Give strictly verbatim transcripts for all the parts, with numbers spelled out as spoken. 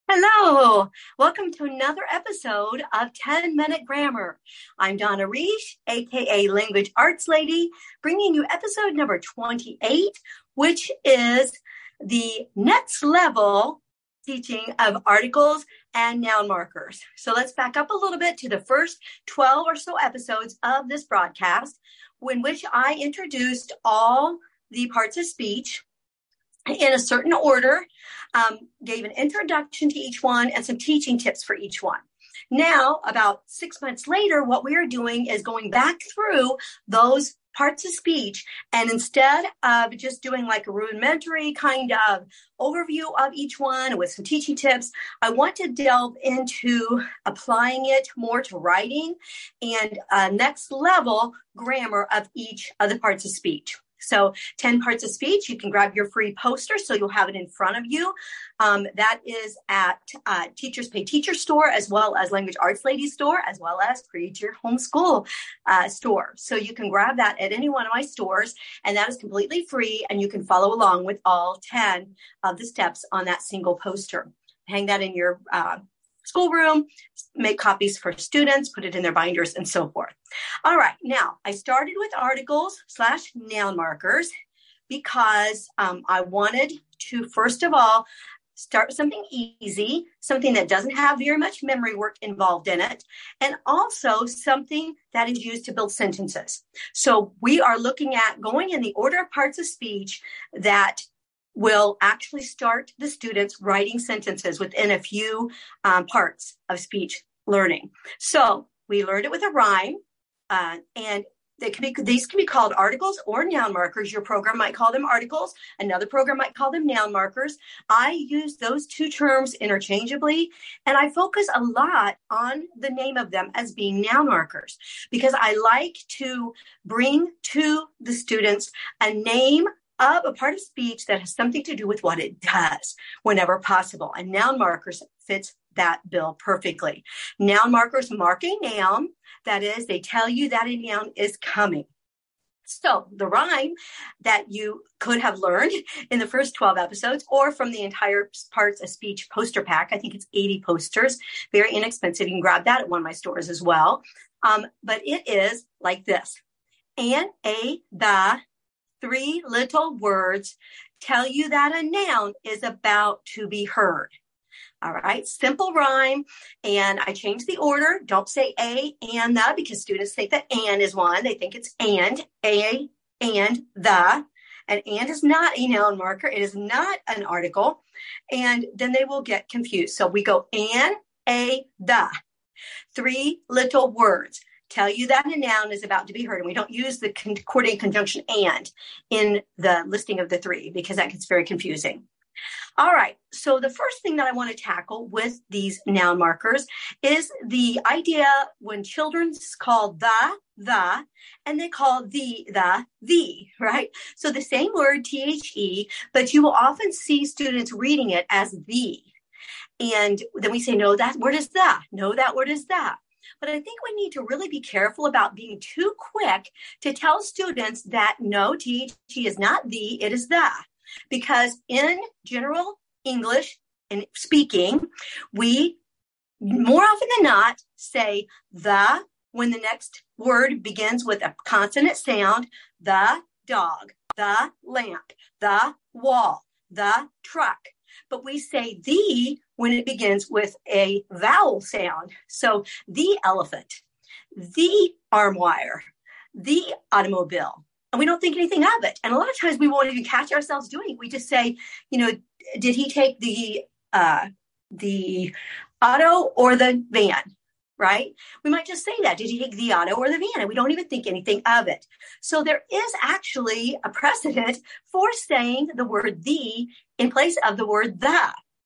Hello, welcome to another episode of ten minute Grammar. I'm Donna Reish, aka Language Arts Lady, bringing you episode number twenty-eight, which is the next level teaching of articles and noun markers. So let's back up a little bit to the first twelve or so episodes of this broadcast, in which I introduced all the parts of speech in a certain order, um, gave an introduction to each one and some teaching tips for each one. Now, about six months later, what we are doing is going back through those parts of speech, and instead of just doing like a rudimentary kind of overview of each one with some teaching tips, I want to delve into applying it more to writing and uh, next level grammar of each of the parts of speech. So ten parts of speech, you can grab your free poster so you'll have it in front of you. Um, that is at uh, Teachers Pay Teacher store, as well as Language Arts Lady store, as well as Create Your Homeschool uh, store. So you can grab that at any one of my stores, and that is completely free, and you can follow along with all ten of the steps on that single poster. Hang that in your uh, schoolroom, make copies for students, put it in their binders, and so forth. All right, now I started with articles slash noun markers because um, I wanted to, first of all, start with something easy, something that doesn't have very much memory work involved in it, and also something that is used to build sentences. So we are looking at going in the order of parts of speech that will actually start the students writing sentences within a few um, parts of speech learning. So we learned it with a rhyme, uh, and they can be, these can be called articles or noun markers. Your program might call them articles. Another program might call them noun markers. I use those two terms interchangeably, and I focus a lot on the name of them as being noun markers because I like to bring to the students a name of a part of speech that has something to do with what it does whenever possible. And noun markers fits that bill perfectly. Noun markers mark a noun. That is, they tell you that a noun is coming. So the rhyme that you could have learned in the first twelve episodes or from the entire parts of speech poster pack, I think it's eighty posters, very inexpensive. You can grab that at one of my stores as well. Um, but it is like this. An, a, the, three little words tell you that a noun is about to be heard. All right, simple rhyme, and I changed the order. Don't say a and the because students think that and is one. They think it's and, a, and the, and and is not a noun marker. It is not an article, and then they will get confused. So we go an, a, the, three little words tell you that a noun is about to be heard. And we don't use the coordinating conjunction and in the listing of the three because that gets very confusing. All right. So the first thing that I want to tackle with these noun markers is the idea when children call the, the, and they call the, the, the, right? So the same word, T H E, but you will often see students reading it as the. And then we say, no, that word is the. No, that word is the. But I think we need to really be careful about being too quick to tell students that no, T H E is not the, it is the. Because in general English and speaking, we more often than not say the when the next word begins with a consonant sound, the dog, the lamp, the wall, the truck. But we say the when it begins with a vowel sound. So the elephant, the arm wire, the automobile. And we don't think anything of it. And a lot of times we won't even catch ourselves doing it. We just say, you know, did he take the uh, the auto or the van, right? We might just say that. Did he take the auto or the van? And we don't even think anything of it. So there is actually a precedent for saying the word the in place of the word the.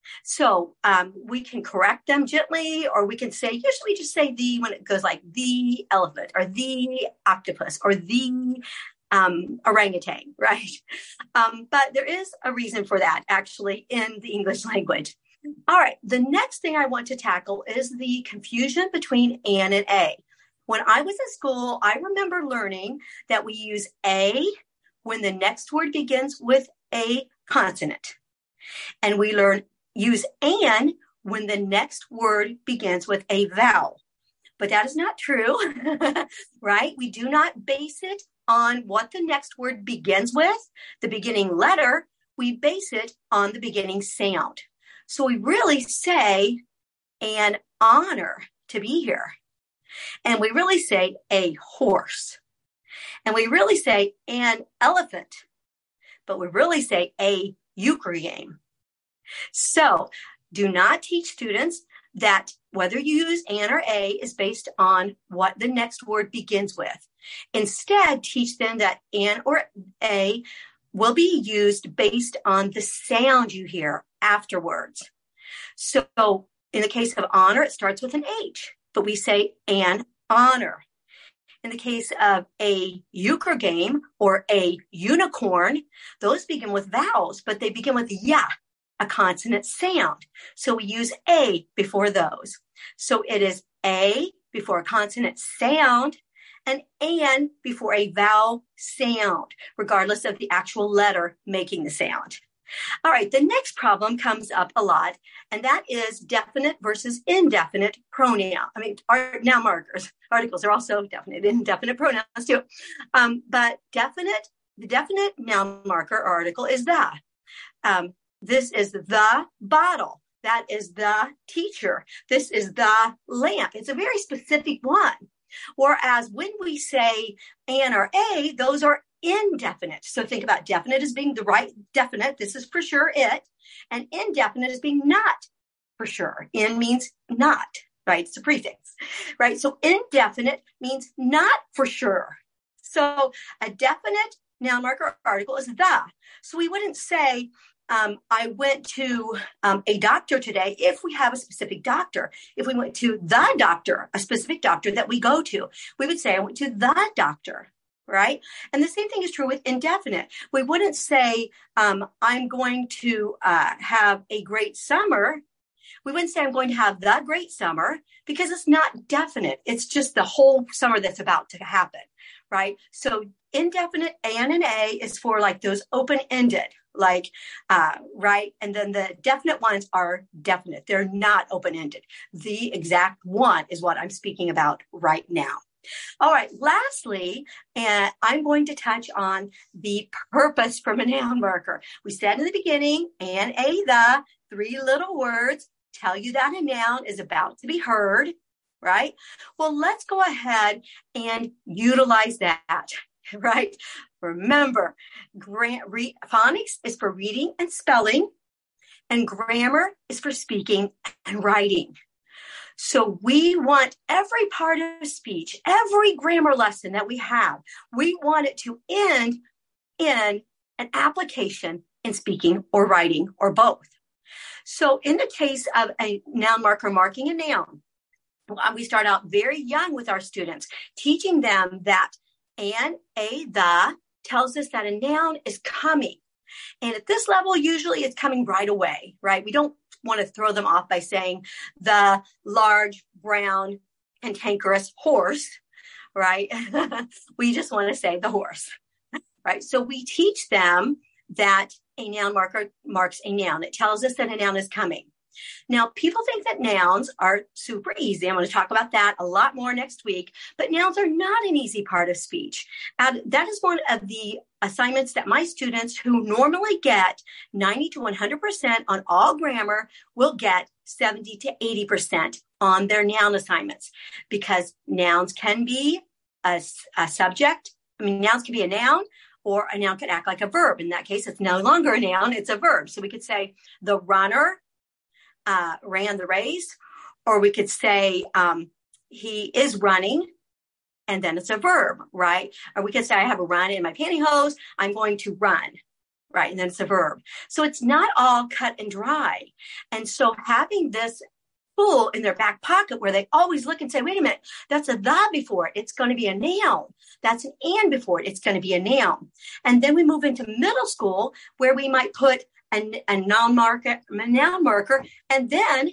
So um, we can correct them gently, or we can say, usually we just say the when it goes like the elephant or the octopus or the um, orangutan, right? Um, but there is a reason for that actually in the English language. All right. The next thing I want to tackle is the confusion between an and a. When I was in school, I remember learning that we use a when the next word begins with a consonant. And we learn use an when the next word begins with a vowel. But that is not true, right? We do not base it on what the next word begins with, the beginning letter. We base it on the beginning sound. So we really say an honor to be here. And we really say a horse. And we really say an elephant. But we really say a euchre game. So do not teach students that whether you use an or a is based on what the next word begins with. Instead, teach them that an or a will be used based on the sound you hear afterwards. So in the case of honor, it starts with an H, but we say an honor. In the case of a euchre game or a unicorn, those begin with vowels, but they begin with ya, a consonant sound. So we use a before those. So it is a before a consonant sound and an before a vowel sound, regardless of the actual letter making the sound. All right, the next problem comes up a lot, and that is definite versus indefinite pronoun. I mean, are noun markers. Articles are also definite, indefinite pronouns too. Um, but definite, the definite noun marker or article is the. Um, this is the bottle. That is the teacher. This is the lamp. It's a very specific one. Whereas when we say an or a, those are indefinite. So think about definite as being the right definite. This is for sure it. And indefinite as being not for sure. In means not, right? It's a prefix, right? So indefinite means not for sure. So a definite noun marker article is the. So we wouldn't say, um, I went to um, a doctor today if we have a specific doctor. If we went to the doctor, a specific doctor that we go to, we would say, I went to the doctor. Right? And the same thing is true with indefinite. We wouldn't say, um, I'm going to uh, have a great summer. We wouldn't say I'm going to have the great summer because it's not definite. It's just the whole summer that's about to happen, right? So indefinite an and a is for like those open-ended, like, uh, right? And then the definite ones are definite. They're not open-ended. The exact one is what I'm speaking about right now. All right. Lastly, uh, I'm going to touch on the purpose from a noun marker. We said in the beginning, an, a, the, three little words tell you that a noun is about to be heard, right? Well, let's go ahead and utilize that, right? Remember, gra- re- phonics is for reading and spelling, and grammar is for speaking and writing. So we want every part of speech, every grammar lesson that we have, we want it to end in an application in speaking or writing or both. So in the case of a noun marker marking a noun, we start out very young with our students, teaching them that an, a, the tells us that a noun is coming. And at this level, usually it's coming right away, right? We don't want to throw them off by saying the large, brown, cantankerous horse, right? We just want to say the horse, right? So we teach them that a noun marker marks a noun. It tells us that a noun is coming. Now, people think that nouns are super easy. I'm going to talk about that a lot more next week, but nouns are not an easy part of speech. And that is one of the assignments that my students who normally get ninety to one hundred percent on all grammar will get seventy to eighty percent on their noun assignments, because nouns can be a, a subject. I mean, nouns can be a noun, or a noun can act like a verb. In that case, it's no longer a noun, it's a verb. So we could say the runner Uh, ran the race, or we could say um, he is running, and then it's a verb, right? Or we could say I have a run in my pantyhose, I'm going to run, right? And then it's a verb. So it's not all cut and dry. And so having this tool in their back pocket where they always look and say, wait a minute, that's a the before it, it's going to be a noun. That's an and before it, it's going to be a noun. And then we move into middle school where we might put a, a noun marker, a noun marker, and then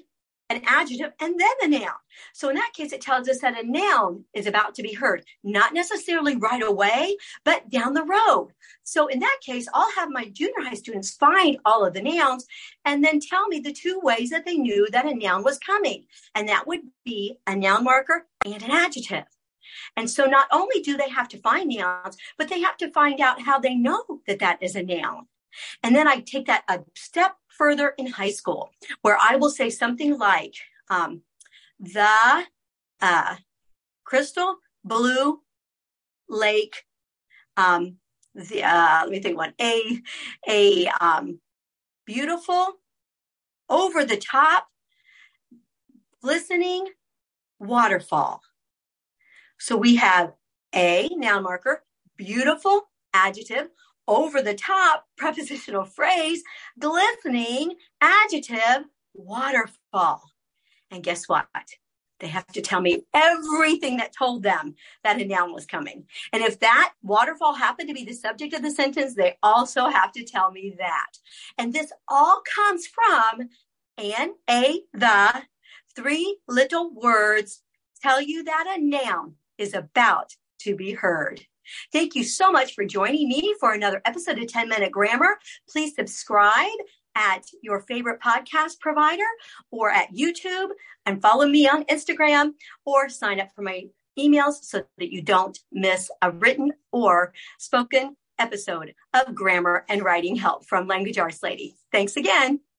an adjective, and then the noun. So in that case, it tells us that a noun is about to be heard, not necessarily right away, but down the road. So in that case, I'll have my junior high students find all of the nouns and then tell me the two ways that they knew that a noun was coming. And that would be a noun marker and an adjective. And so not only do they have to find nouns, but they have to find out how they know that that is a noun. And then I take that a step further in high school, where I will say something like um, the uh, crystal blue lake, um, the uh, let me think one, a a um, beautiful, over the top, glistening waterfall. So we have a noun marker, beautiful adjective, over the top prepositional phrase, glistening adjective, waterfall. And guess what? They have to tell me everything that told them that a noun was coming. And if that waterfall happened to be the subject of the sentence, they also have to tell me that. And this all comes from an, a, the, three little words tell you that a noun is about to be heard. Thank you so much for joining me for another episode of ten minute Grammar. Please subscribe at your favorite podcast provider or at YouTube, and follow me on Instagram, or sign up for my emails so that you don't miss a written or spoken episode of Grammar and Writing Help from Language Arts Lady. Thanks again.